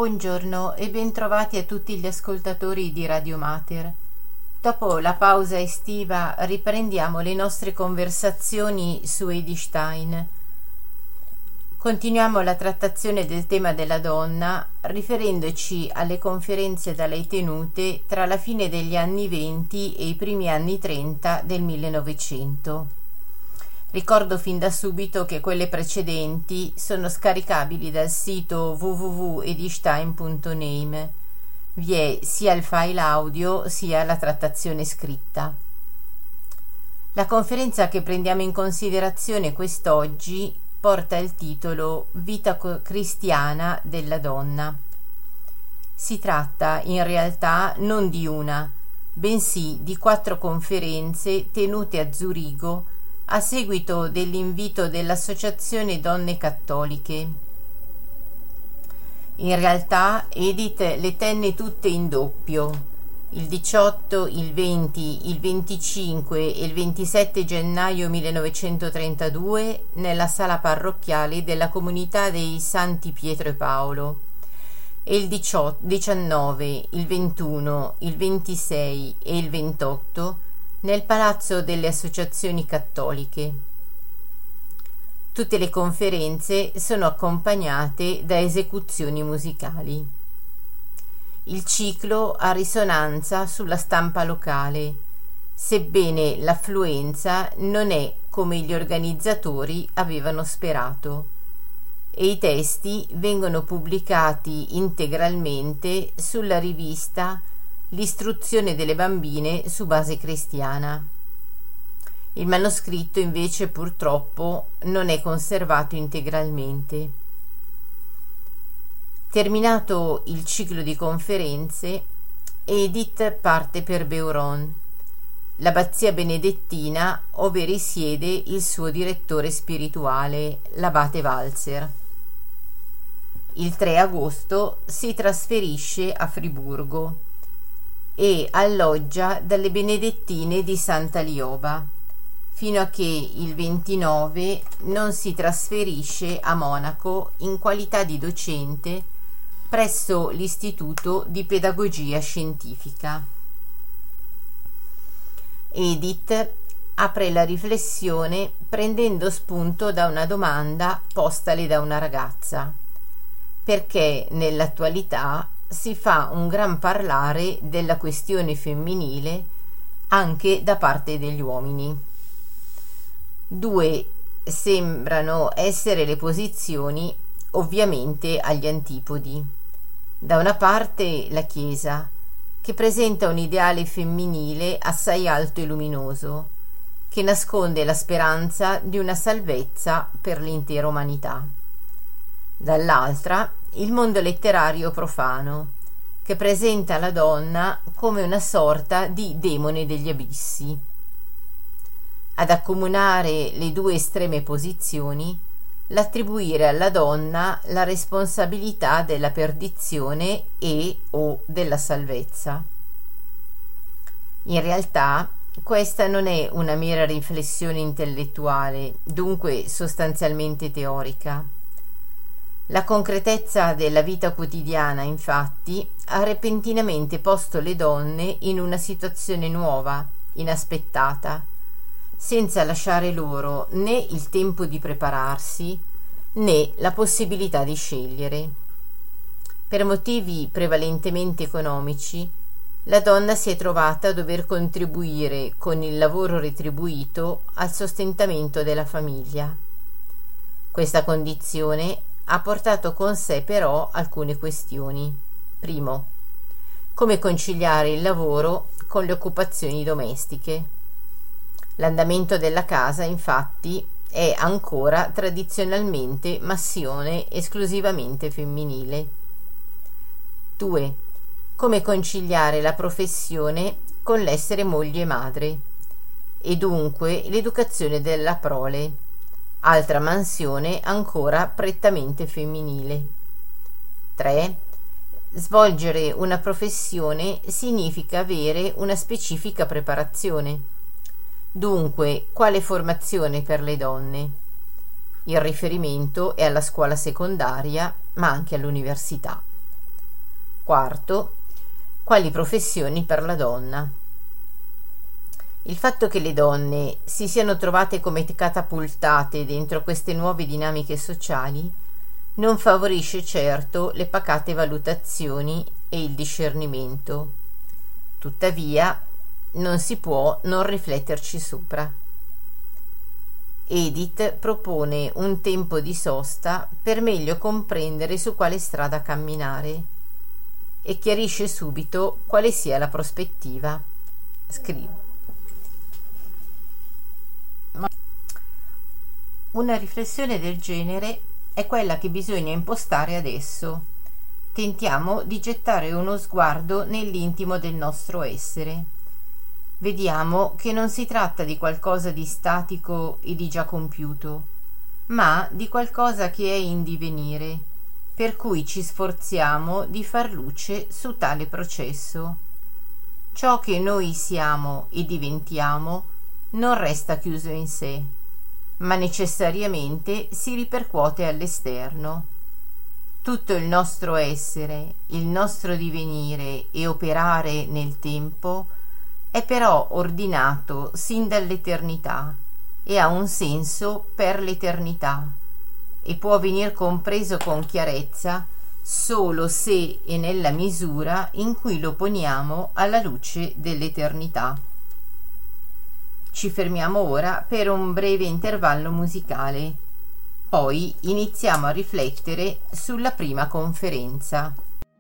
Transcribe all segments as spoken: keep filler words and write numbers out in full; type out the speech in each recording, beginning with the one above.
Buongiorno e bentrovati a tutti gli ascoltatori di Radio Mater. Dopo la pausa estiva riprendiamo le nostre conversazioni su Edith Stein. Continuiamo la trattazione del tema della donna riferendoci alle conferenze da lei tenute tra la fine degli anni venti e i primi anni trenta del millenovecento. Ricordo fin da subito che quelle precedenti sono scaricabili dal sito w w w punto edithstein punto name. Vi è sia il file audio sia la trattazione scritta. La conferenza che prendiamo in considerazione quest'oggi porta il titolo Vita cristiana della donna. Si tratta in realtà non di una, bensì di quattro conferenze tenute a Zurigo a seguito dell'invito dell'Associazione Donne Cattoliche. In realtà Edith le tenne tutte in doppio, il diciotto, il venti, il venticinque e il ventisette gennaio millenovecentotrentadue nella sala parrocchiale della comunità dei Santi Pietro e Paolo e il diciotto, diciannove, il ventuno, il ventisei e il ventotto nel Palazzo delle Associazioni Cattoliche. Tutte le conferenze sono accompagnate da esecuzioni musicali. Il ciclo ha risonanza sulla stampa locale, sebbene l'affluenza non è come gli organizzatori avevano sperato, e i testi vengono pubblicati integralmente sulla rivista L'istruzione delle bambine su base cristiana. Il manoscritto invece purtroppo non è conservato integralmente. Terminato il ciclo di conferenze, Edith parte per Beuron, l'abbazia benedettina ove risiede il suo direttore spirituale, l'abate Walzer. Il tre agosto si trasferisce a Friburgo e alloggia dalle benedettine di Santa Lioba, fino a che il ventinove non si trasferisce a Monaco in qualità di docente presso l'Istituto di Pedagogia Scientifica. Edith apre la riflessione prendendo spunto da una domanda postale da una ragazza: perché nell'attualità si fa un gran parlare della questione femminile anche da parte degli uomini. Due sembrano essere le posizioni ovviamente agli antipodi. Da una parte la Chiesa, che presenta un ideale femminile assai alto e luminoso, che nasconde la speranza di una salvezza per l'intera umanità. Dall'altra il mondo letterario profano, che presenta la donna come una sorta di demone degli abissi. Ad accomunare le due estreme posizioni, l'attribuire alla donna la responsabilità della perdizione e o della salvezza. In realtà questa non è una mera riflessione intellettuale, dunque sostanzialmente teorica. La concretezza della vita quotidiana, infatti, ha repentinamente posto le donne in una situazione nuova, inaspettata, senza lasciare loro né il tempo di prepararsi né la possibilità di scegliere. Per motivi prevalentemente economici, la donna si è trovata a dover contribuire con il lavoro retribuito al sostentamento della famiglia. Questa condizione ha portato con sé però alcune questioni. Primo, come conciliare il lavoro con le occupazioni domestiche. L'andamento della casa, infatti, è ancora tradizionalmente massione esclusivamente femminile. Due, come conciliare la professione con l'essere moglie e madre, e dunque l'educazione della prole, altra mansione ancora prettamente femminile. tre. Svolgere una professione significa avere una specifica preparazione. Dunque, quale formazione per le donne? Il riferimento è alla scuola secondaria, ma anche all'università. Quarto, quali professioni per la donna. Il fatto che le donne si siano trovate come catapultate dentro queste nuove dinamiche sociali non favorisce certo le pacate valutazioni e il discernimento. Tuttavia, non si può non rifletterci sopra. Edith propone un tempo di sosta per meglio comprendere su quale strada camminare e chiarisce subito quale sia la prospettiva. Scrivo. Una riflessione del genere è quella che bisogna impostare adesso. Tentiamo di gettare uno sguardo nell'intimo del nostro essere. Vediamo che non si tratta di qualcosa di statico e di già compiuto, ma di qualcosa che è in divenire, per cui ci sforziamo di far luce su tale processo. Ciò che noi siamo e diventiamo non resta chiuso in sé, ma necessariamente si ripercuote all'esterno. Tutto il nostro essere, il nostro divenire e operare nel tempo è però ordinato sin dall'eternità e ha un senso per l'eternità e può venir compreso con chiarezza solo se e nella misura in cui lo poniamo alla luce dell'eternità. Ci fermiamo ora per un breve intervallo musicale, poi iniziamo a riflettere sulla prima conferenza.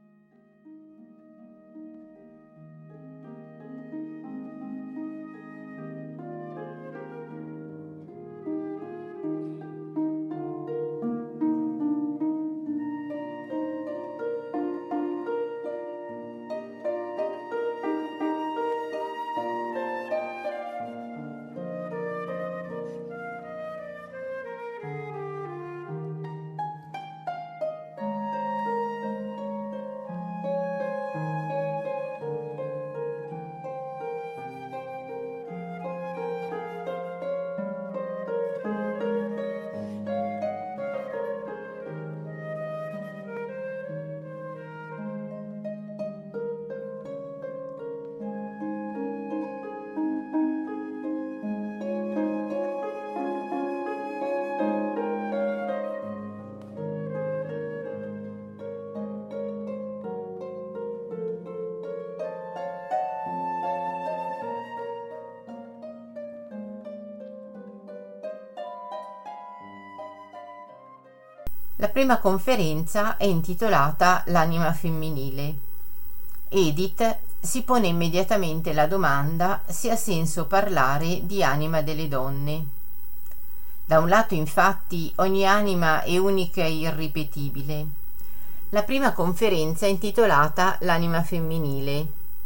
La prima conferenza è intitolata L'anima femminile. Edith si pone immediatamente la domanda se ha senso parlare di anima delle donne. Da un lato, infatti, ogni anima è unica e irripetibile. La prima conferenza è intitolata L'anima femminile.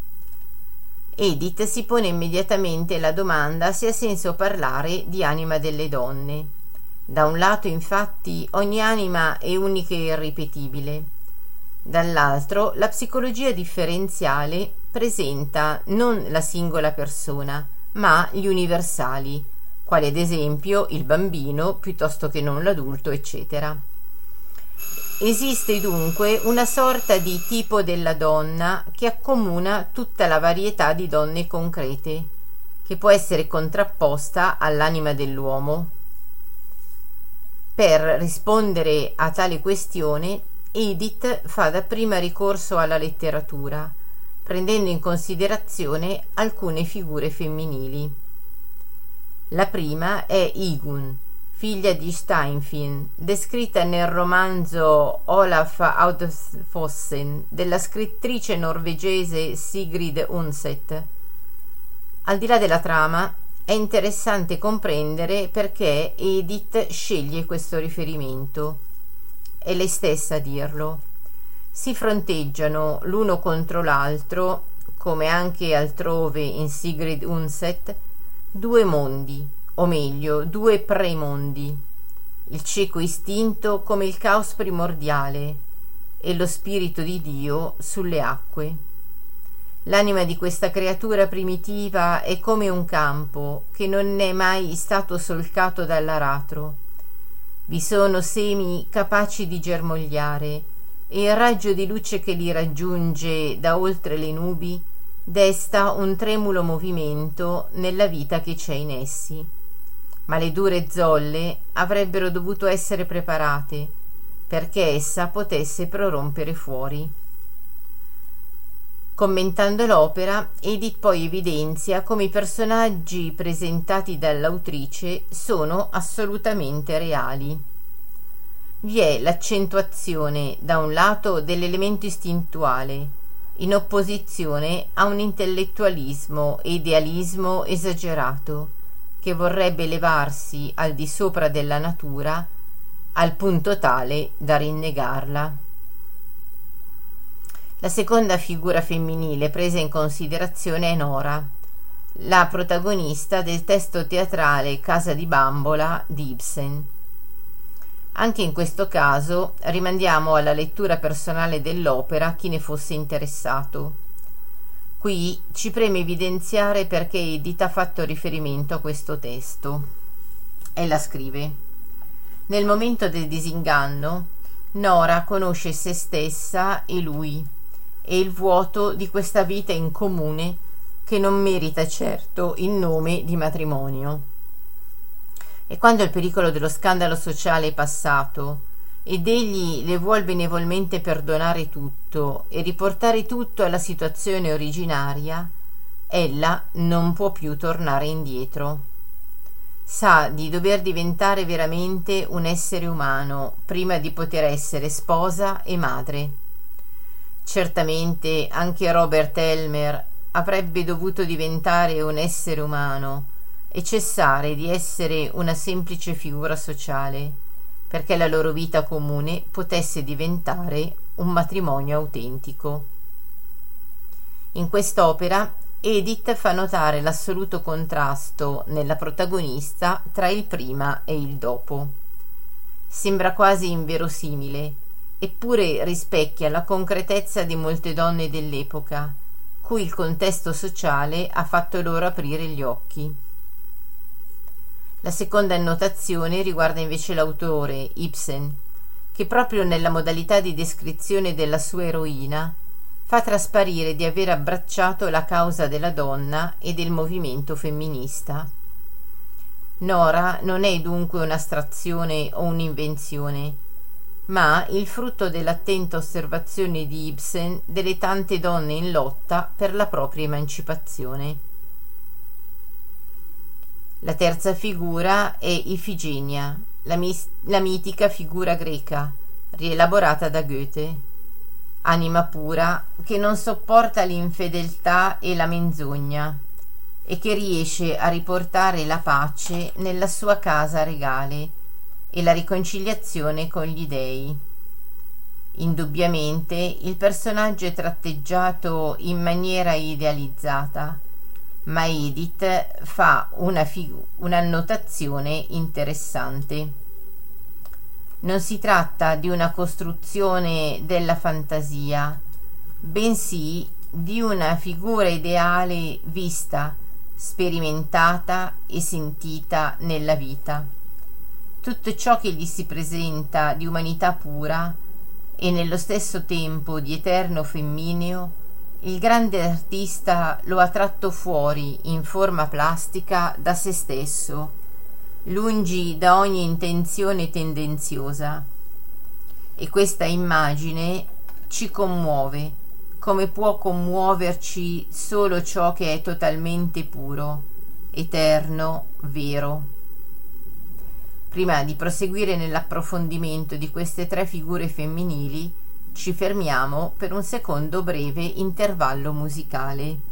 Edith si pone immediatamente la domanda se ha senso parlare di anima delle donne. Da un lato, infatti, ogni anima è unica e irripetibile. Dall'altro, la psicologia differenziale presenta non la singola persona, ma gli universali, quali ad esempio il bambino piuttosto che non l'adulto, eccetera. Esiste dunque una sorta di tipo della donna che accomuna tutta la varietà di donne concrete, che può essere contrapposta all'anima dell'uomo. Per rispondere a tale questione, Edith fa dapprima ricorso alla letteratura, prendendo in considerazione alcune figure femminili. La prima è Igun, figlia di Steinfinn, descritta nel romanzo Olaf Audfossen della scrittrice norvegese Sigrid Undset. Al di là della trama, è interessante comprendere perché Edith sceglie questo riferimento. È lei stessa a dirlo. Si fronteggiano l'uno contro l'altro, come anche altrove in Sigrid Undset, due mondi, o meglio, due premondi, il cieco istinto come il caos primordiale e lo spirito di Dio sulle acque. L'anima di questa creatura primitiva è come un campo che non è mai stato solcato dall'aratro. Vi sono semi capaci di germogliare, e il raggio di luce che li raggiunge da oltre le nubi desta un tremulo movimento nella vita che c'è in essi. Ma le dure zolle avrebbero dovuto essere preparate perché essa potesse prorompere fuori. Commentando l'opera, Edith poi evidenzia come i personaggi presentati dall'autrice sono assolutamente reali. Vi è l'accentuazione da un lato dell'elemento istintuale, in opposizione a un intellettualismo e idealismo esagerato, che vorrebbe elevarsi al di sopra della natura al punto tale da rinnegarla. La seconda figura femminile presa in considerazione è Nora, la protagonista del testo teatrale Casa di bambola di Ibsen. Anche in questo caso rimandiamo alla lettura personale dell'opera chi ne fosse interessato. Qui ci preme evidenziare perché Edith ha fatto riferimento a questo testo. Ella scrive: nel momento del disinganno, Nora conosce se stessa e lui, e il vuoto di questa vita in comune che non merita certo il nome di matrimonio. E quando il pericolo dello scandalo sociale è passato ed egli le vuol benevolmente perdonare tutto e riportare tutto alla situazione originaria, ella non può più tornare indietro. Sa di dover diventare veramente un essere umano prima di poter essere sposa e madre. Certamente anche Robert Elmer avrebbe dovuto diventare un essere umano e cessare di essere una semplice figura sociale, perché la loro vita comune potesse diventare un matrimonio autentico. In quest'opera Edith fa notare l'assoluto contrasto nella protagonista tra il prima e il dopo. Sembra quasi inverosimile, eppure rispecchia la concretezza di molte donne dell'epoca, cui il contesto sociale ha fatto loro aprire gli occhi. La seconda annotazione riguarda invece l'autore, Ibsen, che proprio nella modalità di descrizione della sua eroina fa trasparire di aver abbracciato la causa della donna e del movimento femminista. Nora non è dunque un'astrazione o un'invenzione, ma il frutto dell'attenta osservazione di Ibsen delle tante donne in lotta per la propria emancipazione. La terza figura è Ifigenia, la, mis- la mitica figura greca, rielaborata da Goethe. Anima pura che non sopporta l'infedeltà e la menzogna e che riesce a riportare la pace nella sua casa regale e la riconciliazione con gli dei. Indubbiamente il personaggio è tratteggiato in maniera idealizzata, ma Edith fa una figu- un'annotazione interessante. Non si tratta di una costruzione della fantasia, bensì di una figura ideale vista, sperimentata e sentita nella vita. Tutto ciò che gli si presenta di umanità pura e nello stesso tempo di eterno femmineo, il grande artista lo ha tratto fuori in forma plastica da se stesso, lungi da ogni intenzione tendenziosa. E questa immagine ci commuove, come può commuoverci solo ciò che è totalmente puro, eterno, vero. Prima di proseguire nell'approfondimento di queste tre figure femminili, ci fermiamo per un secondo breve intervallo musicale.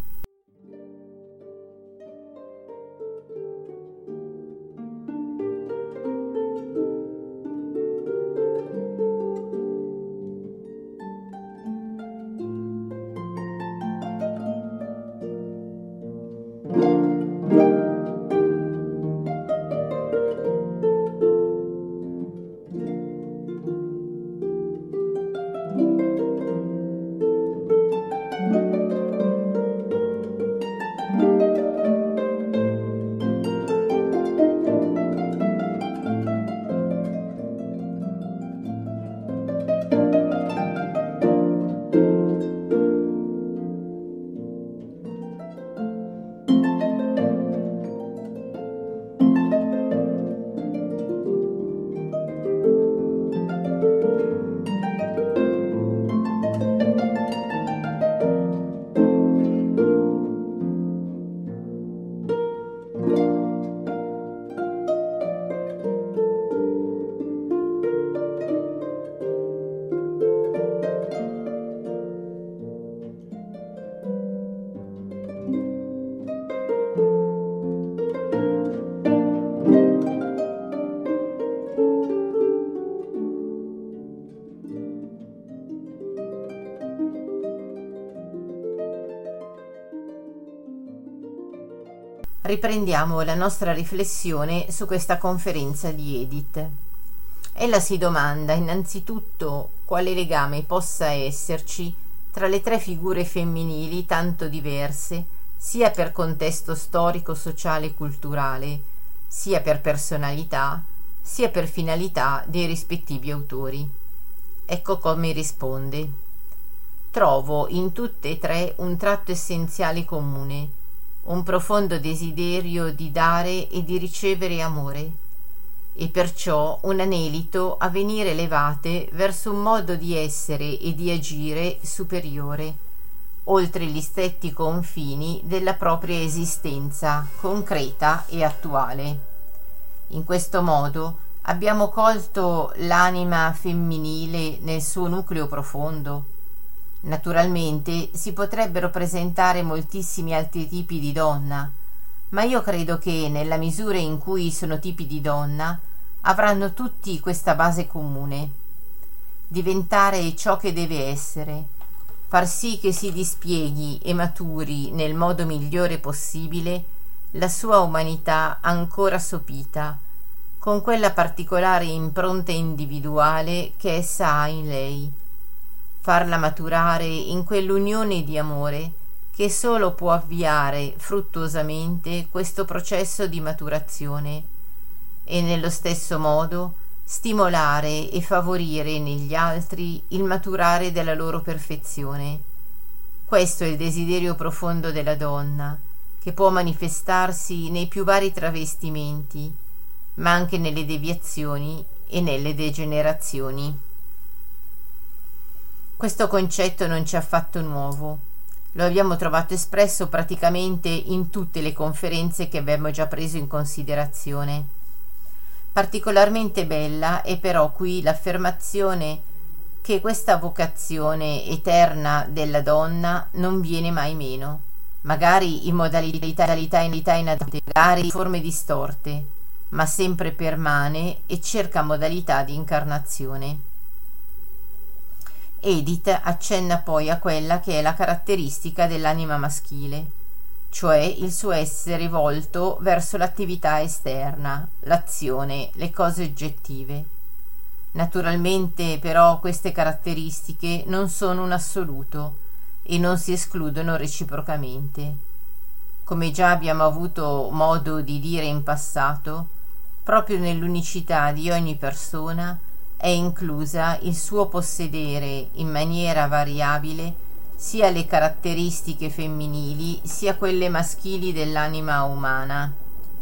Riprendiamo la nostra riflessione su questa conferenza di Edith. Ella si domanda innanzitutto quale legame possa esserci tra le tre figure femminili tanto diverse, sia per contesto storico, sociale e culturale, sia per personalità, sia per finalità dei rispettivi autori. Ecco come risponde. Trovo in tutte e tre un tratto essenziale comune, un profondo desiderio di dare e di ricevere amore, e perciò un anelito a venire elevate verso un modo di essere e di agire superiore, oltre gli stretti confini della propria esistenza concreta e attuale. In questo modo abbiamo colto l'anima femminile nel suo nucleo profondo. Naturalmente si potrebbero presentare moltissimi altri tipi di donna, ma io credo che nella misura in cui sono tipi di donna avranno tutti questa base comune: diventare ciò che deve essere, far sì che si dispieghi e maturi nel modo migliore possibile la sua umanità ancora sopita, con quella particolare impronta individuale che essa ha in lei, farla maturare in quell'unione di amore che solo può avviare fruttuosamente questo processo di maturazione e nello stesso modo stimolare e favorire negli altri il maturare della loro perfezione. Questo è il desiderio profondo della donna, che può manifestarsi nei più vari travestimenti, ma anche nelle deviazioni e nelle degenerazioni. Questo concetto non ci è affatto nuovo, lo abbiamo trovato espresso praticamente in tutte le conferenze che abbiamo già preso in considerazione. Particolarmente bella è però qui l'affermazione che questa vocazione eterna della donna non viene mai meno, magari in modalità inadatte, magari in forme distorte, ma sempre permane e cerca modalità di incarnazione. Edith accenna poi a quella che è la caratteristica dell'anima maschile, cioè il suo essere volto verso l'attività esterna, l'azione, le cose oggettive. Naturalmente però queste caratteristiche non sono un assoluto e non si escludono reciprocamente. Come già abbiamo avuto modo di dire in passato, proprio nell'unicità di ogni persona è inclusa il suo possedere in maniera variabile sia le caratteristiche femminili sia quelle maschili dell'anima umana.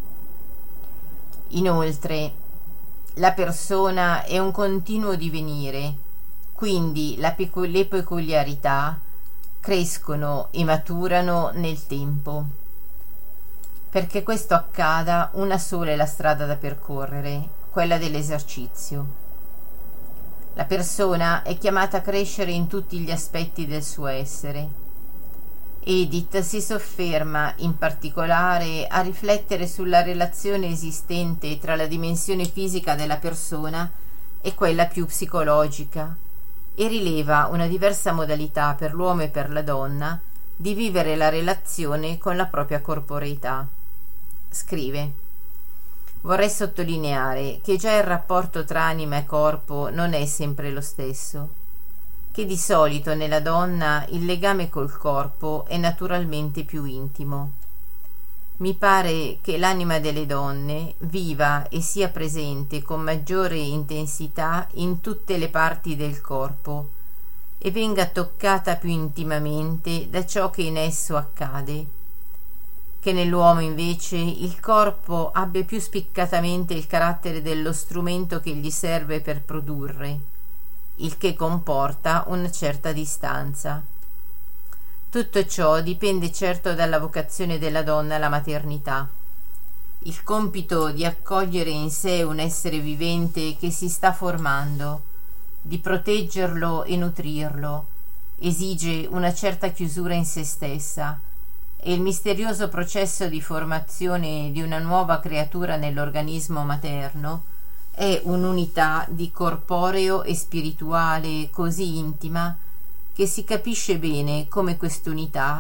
Inoltre, la persona è un continuo divenire, quindi la pecu- le peculiarità crescono e maturano nel tempo. Perché questo accada, una sola è la strada da percorrere, quella dell'esercizio. La persona è chiamata a crescere in tutti gli aspetti del suo essere. Edith si sofferma in particolare a riflettere sulla relazione esistente tra la dimensione fisica della persona e quella più psicologica e rileva una diversa modalità per l'uomo e per la donna di vivere la relazione con la propria corporeità. Scrive: vorrei sottolineare che già il rapporto tra anima e corpo non è sempre lo stesso, che di solito nella donna il legame col corpo è naturalmente più intimo. Mi pare che l'anima delle donne viva e sia presente con maggiore intensità in tutte le parti del corpo e venga toccata più intimamente da ciò che in esso accade, che nell'uomo invece il corpo abbia più spiccatamente il carattere dello strumento che gli serve per produrre, il che comporta una certa distanza. Tutto ciò dipende certo dalla vocazione della donna alla maternità. Il compito di accogliere in sé un essere vivente che si sta formando, di proteggerlo e nutrirlo, esige una certa chiusura in se stessa, e il misterioso processo di formazione di una nuova creatura nell'organismo materno è un'unità di corporeo e spirituale così intima che si capisce bene come quest'unità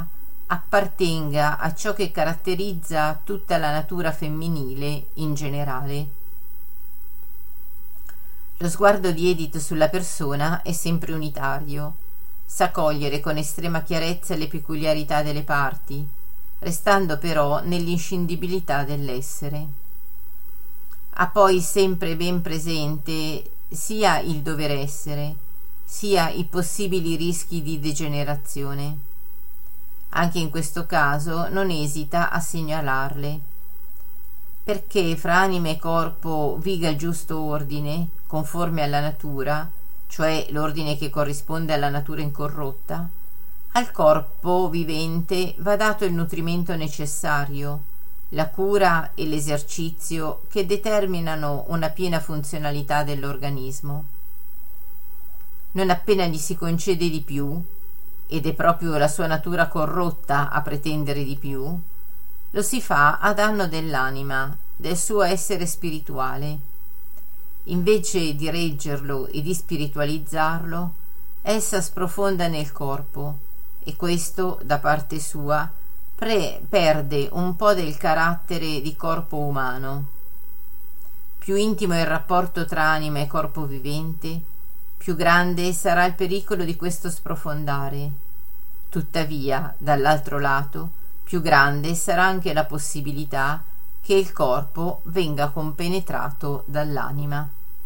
appartenga a ciò che caratterizza tutta la natura femminile in generale. Lo sguardo di Edith sulla persona è sempre unitario, sa cogliere con estrema chiarezza le peculiarità delle parti, restando però nell'inscindibilità dell'essere. Ha poi sempre ben presente sia il dover essere, sia i possibili rischi di degenerazione. Anche in questo caso non esita a segnalarle, perché fra anima e corpo viga il giusto ordine, conforme alla natura, cioè l'ordine che corrisponde alla natura incorrotta. Al corpo vivente va dato il nutrimento necessario, la cura e l'esercizio che determinano una piena funzionalità dell'organismo. Non appena gli si concede di più, ed è proprio la sua natura corrotta a pretendere di più, lo si fa a danno dell'anima, del suo essere spirituale. Invece di reggerlo e di spiritualizzarlo, essa sprofonda nel corpo, e questo, da parte sua, pre- perde un po' del carattere di corpo umano. Più intimo è il rapporto tra anima e corpo vivente, più grande sarà il pericolo di questo sprofondare. Tuttavia, dall'altro lato, più grande sarà anche la possibilità che il corpo venga compenetrato dall'anima.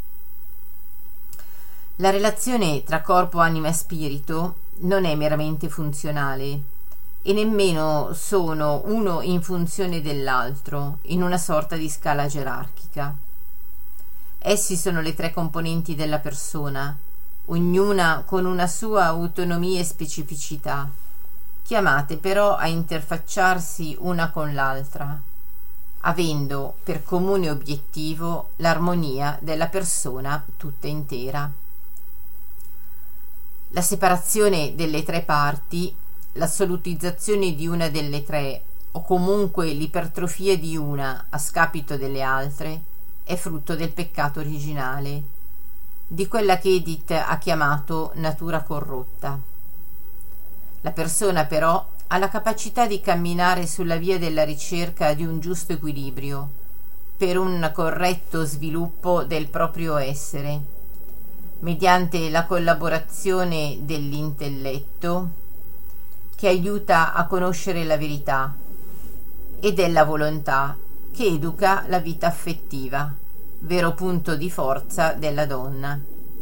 La relazione tra corpo, anima e spirito non è meramente funzionale e nemmeno sono uno in funzione dell'altro, in una sorta di scala gerarchica. Essi sono le tre componenti della persona, ognuna con una sua autonomia e specificità, chiamate però a interfacciarsi una con l'altra, avendo per comune obiettivo l'armonia della persona tutta intera. La separazione delle tre parti, l'assolutizzazione di una delle tre, o comunque l'ipertrofia di una a scapito delle altre, è frutto del peccato originale, di quella che Edith ha chiamato natura corrotta. La persona però ha la capacità di camminare sulla via della ricerca di un giusto equilibrio per un corretto sviluppo del proprio essere, mediante la collaborazione dell'intelletto che aiuta a conoscere la verità e della volontà che educa la vita affettiva, vero punto di forza della donna.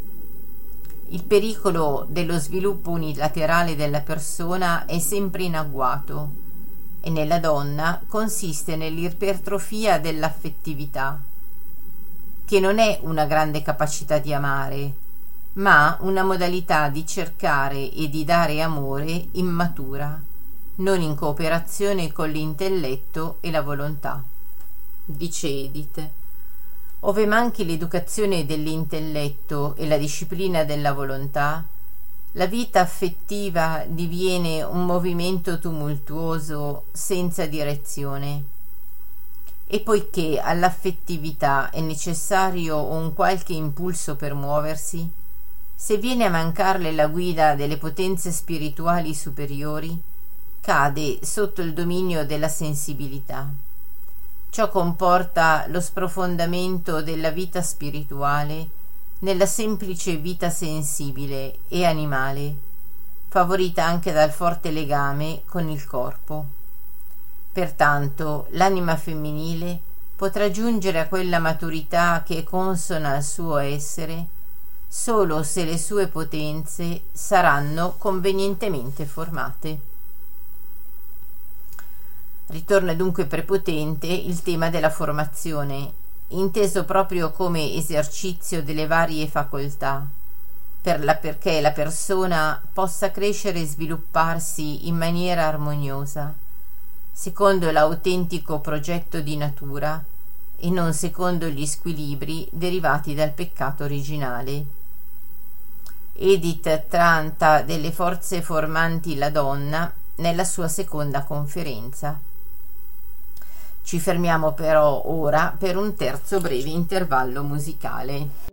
Il pericolo dello sviluppo unilaterale della persona è sempre in agguato e nella donna consiste nell'ipertrofia dell'affettività, che non è una grande capacità di amare, ma una modalità di cercare e di dare amore immatura, non in cooperazione con l'intelletto e la volontà. Dice Edith: ove manchi l'educazione dell'intelletto e la disciplina della volontà, la vita affettiva diviene un movimento tumultuoso senza direzione. E poiché all'affettività è necessario un qualche impulso per muoversi, se viene a mancarle la guida delle potenze spirituali superiori, cade sotto il dominio della sensibilità. Ciò comporta lo sprofondamento della vita spirituale nella semplice vita sensibile e animale, favorita anche dal forte legame con il corpo. Pertanto l'anima femminile potrà giungere a quella maturità che è consona al suo essere solo se le sue potenze saranno convenientemente formate. Ritorna dunque prepotente il tema della formazione, inteso proprio come esercizio delle varie facoltà, per la, perché la persona possa crescere e svilupparsi in maniera armoniosa, secondo l'autentico progetto di natura e non secondo gli squilibri derivati dal peccato originale. Edith tratta delle forze formanti la donna nella sua seconda conferenza. Ci fermiamo però ora per un terzo breve intervallo musicale.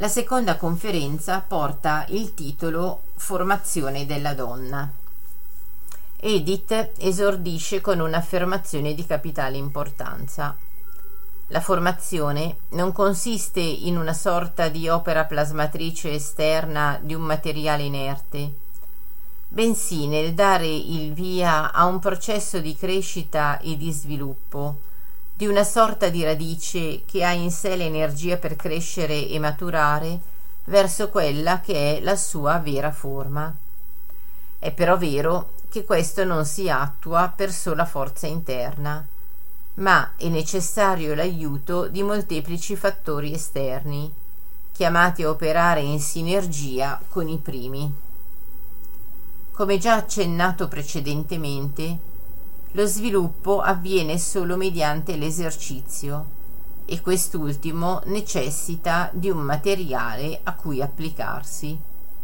La seconda conferenza porta il titolo Formazione della donna. Edith esordisce con un'affermazione di capitale importanza. La formazione non consiste in una sorta di opera plasmatrice esterna di un materiale inerte, bensì nel dare il via a un processo di crescita e di sviluppo, di una sorta di radice che ha in sé l'energia per crescere e maturare verso quella che è la sua vera forma. È però vero che questo non si attua per sola forza interna, ma è necessario l'aiuto di molteplici fattori esterni, chiamati a operare in sinergia con i primi. Come già accennato precedentemente, lo sviluppo avviene solo mediante l'esercizio e quest'ultimo necessita di un materiale a cui applicarsi.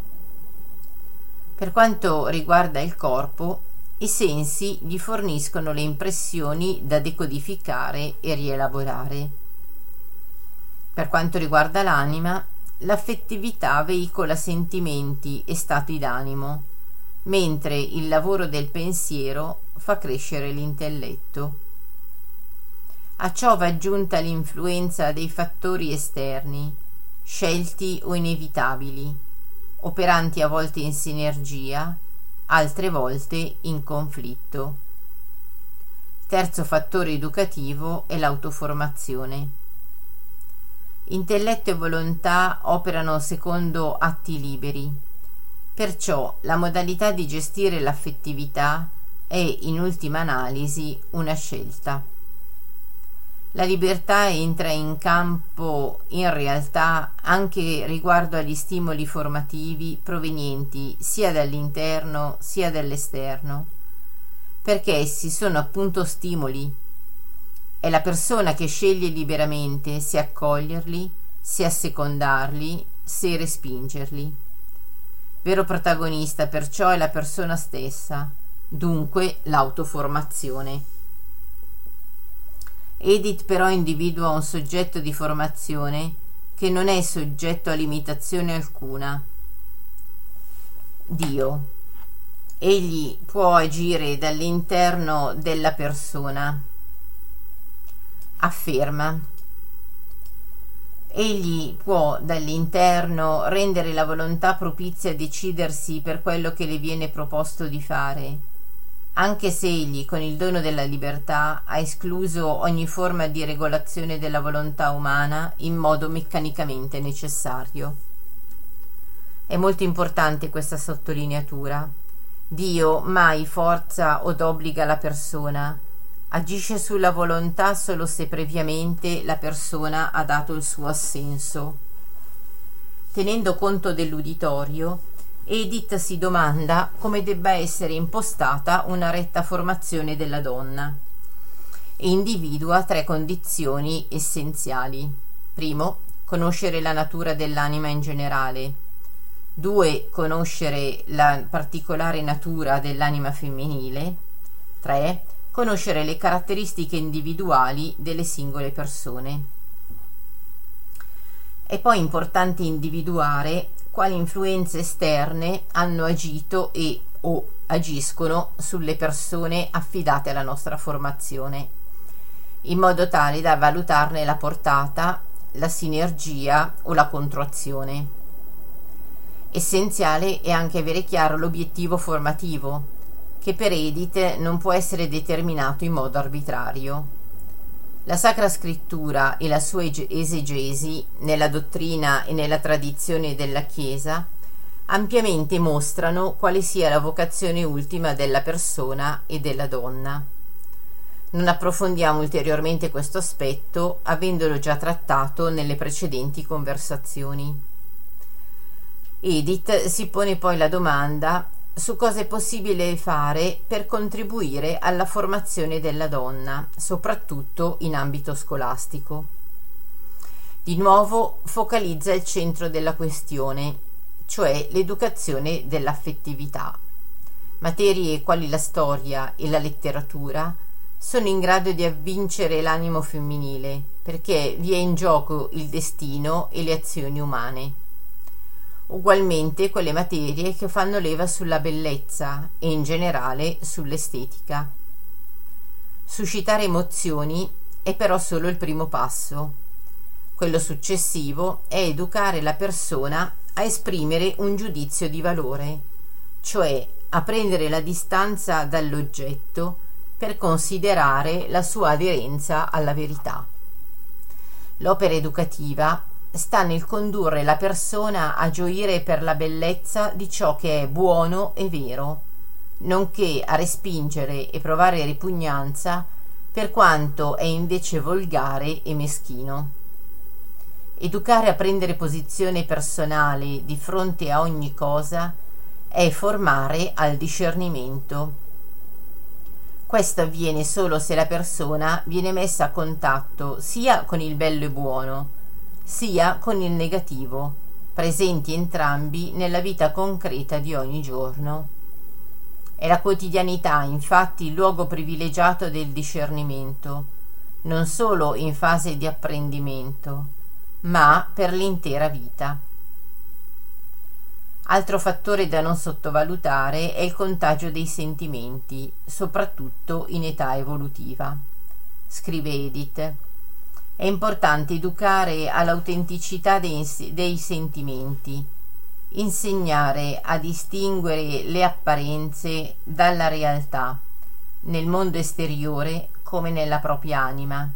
Per quanto riguarda il corpo, i sensi gli forniscono le impressioni da decodificare e rielaborare. Per quanto riguarda l'anima, l'affettività veicola sentimenti e stati d'animo, mentre il lavoro del pensiero fa crescere l'intelletto. A ciò va aggiunta l'influenza dei fattori esterni, scelti o inevitabili, operanti a volte in sinergia, altre volte in conflitto. Il terzo fattore educativo è l'autoformazione. Intelletto e volontà operano secondo atti liberi, perciò la modalità di gestire l'affettività è in ultima analisi una scelta. La libertà entra in campo in realtà anche riguardo agli stimoli formativi provenienti sia dall'interno sia dall'esterno, perché essi sono appunto stimoli. È la persona che sceglie liberamente se accoglierli, se assecondarli, se respingerli. Vero protagonista perciò è la persona stessa, dunque l'autoformazione. Edith però individua un soggetto di formazione che non è soggetto a limitazione alcuna. Dio. Egli può agire dall'interno della persona. Afferma. Egli può dall'interno rendere la volontà propizia a decidersi per quello che le viene proposto di fare, anche se egli con il dono della libertà ha escluso ogni forma di regolazione della volontà umana in modo meccanicamente necessario. È molto importante questa sottolineatura. Dio mai forza od obbliga la persona, agisce sulla volontà solo se previamente la persona ha dato il suo assenso. Tenendo conto dell'uditorio, Edith si domanda come debba essere impostata una retta formazione della donna e individua tre condizioni essenziali. Primo, conoscere la natura dell'anima in generale. Due, conoscere la particolare natura dell'anima femminile. Tre, conoscere le caratteristiche individuali delle singole persone. È poi importante individuare quali influenze esterne hanno agito e o agiscono sulle persone affidate alla nostra formazione, in modo tale da valutarne la portata, la sinergia o la controazione. Essenziale è anche avere chiaro l'obiettivo formativo, che per Edith non può essere determinato in modo arbitrario. La Sacra Scrittura e la sua esegesi nella dottrina e nella tradizione della Chiesa ampiamente mostrano quale sia la vocazione ultima della persona e della donna. Non approfondiamo ulteriormente questo aspetto, avendolo già trattato nelle precedenti conversazioni. Edith si pone poi la domanda su cosa è possibile fare per contribuire alla formazione della donna, soprattutto in ambito scolastico. Di nuovo focalizza il centro della questione, cioè l'educazione dell'affettività. Materie quali la storia e la letteratura sono in grado di avvincere l'animo femminile, perché vi è in gioco il destino e le azioni umane. Ugualmente quelle materie che fanno leva sulla bellezza e in generale sull'estetica. Suscitare emozioni è però solo il primo passo. Quello successivo è educare la persona a esprimere un giudizio di valore, cioè a prendere la distanza dall'oggetto per considerare la sua aderenza alla verità. L'opera educativa sta nel condurre la persona a gioire per la bellezza di ciò che è buono e vero, nonché a respingere e provare ripugnanza per quanto è invece volgare e meschino. Educare a prendere posizione personale di fronte a ogni cosa è formare al discernimento. Questo avviene solo se la persona viene messa a contatto sia con il bello e buono, sia con il negativo, presenti entrambi nella vita concreta di ogni giorno. È la quotidianità, infatti, il luogo privilegiato del discernimento, non solo in fase di apprendimento, ma per l'intera vita. Altro fattore da non sottovalutare è il contagio dei sentimenti, soprattutto in età evolutiva. Scrive Edith: è importante educare all'autenticità dei, dei sentimenti, insegnare a distinguere le apparenze dalla realtà, nel mondo esteriore come nella propria anima.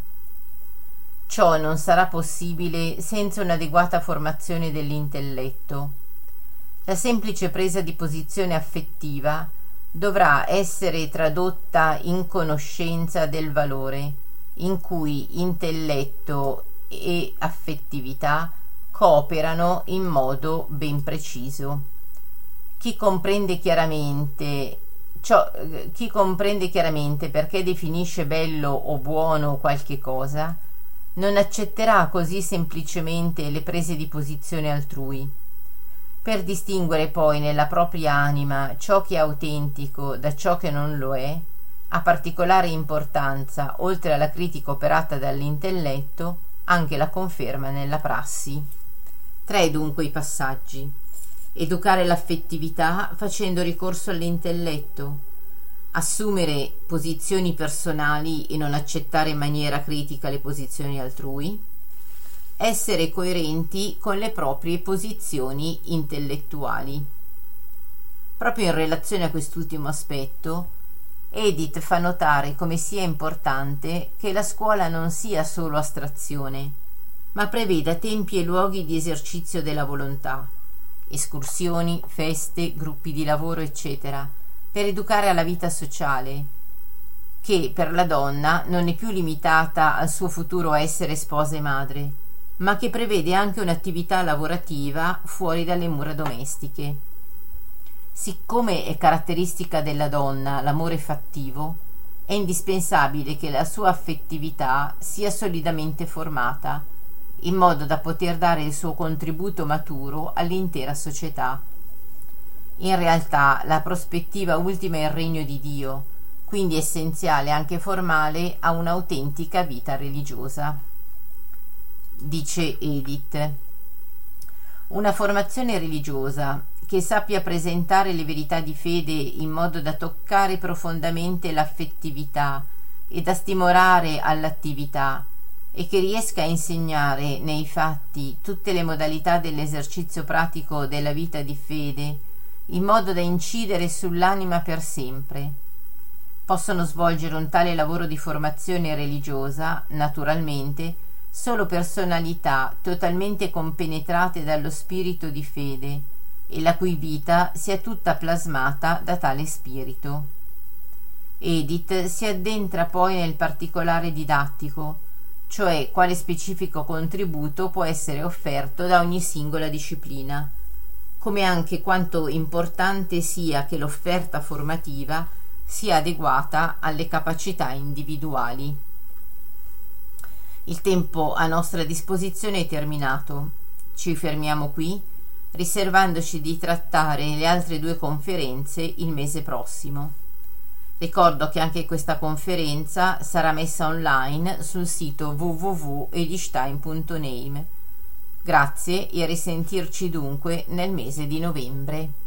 Ciò non sarà possibile senza un'adeguata formazione dell'intelletto. La semplice presa di posizione affettiva dovrà essere tradotta in conoscenza del valore, in cui intelletto e affettività cooperano in modo ben preciso. Chi comprende chiaramente ciò, chi comprende chiaramente perché definisce bello o buono qualche cosa, non accetterà così semplicemente le prese di posizione altrui. Per distinguere poi nella propria anima ciò che è autentico da ciò che non lo è, ha particolare importanza, oltre alla critica operata dall'intelletto, anche la conferma nella prassi. Tre dunque i passaggi: educare l'affettività facendo ricorso all'intelletto, assumere posizioni personali e non accettare in maniera critica le posizioni altrui, essere coerenti con le proprie posizioni intellettuali. Proprio in relazione a quest'ultimo aspetto, Edith fa notare come sia importante che la scuola non sia solo astrazione, ma preveda tempi e luoghi di esercizio della volontà, escursioni, feste, gruppi di lavoro, eccetera, per educare alla vita sociale, che per la donna non è più limitata al suo futuro essere sposa e madre, ma che prevede anche un'attività lavorativa fuori dalle mura domestiche. Siccome è caratteristica della donna l'amore fattivo, è indispensabile che la sua affettività sia solidamente formata, in modo da poter dare il suo contributo maturo all'intera società. In realtà la prospettiva ultima è il regno di Dio, quindi è essenziale anche formale a un'autentica vita religiosa. Dice Edith: una formazione religiosa che sappia presentare le verità di fede in modo da toccare profondamente l'affettività e da stimolare all'attività, e che riesca a insegnare nei fatti tutte le modalità dell'esercizio pratico della vita di fede, in modo da incidere sull'anima per sempre. Possono svolgere un tale lavoro di formazione religiosa, naturalmente, solo personalità totalmente compenetrate dallo spirito di fede e la cui vita sia tutta plasmata da tale spirito. Edith si addentra poi nel particolare didattico, cioè quale specifico contributo può essere offerto da ogni singola disciplina, come anche quanto importante sia che l'offerta formativa sia adeguata alle capacità individuali. Il tempo a nostra disposizione è terminato. Ci fermiamo qui, riservandoci di trattare le altre due conferenze il mese prossimo. Ricordo che anche questa conferenza sarà messa online sul sito w w w punto edstein punto name. Grazie e a risentirci dunque nel mese di novembre.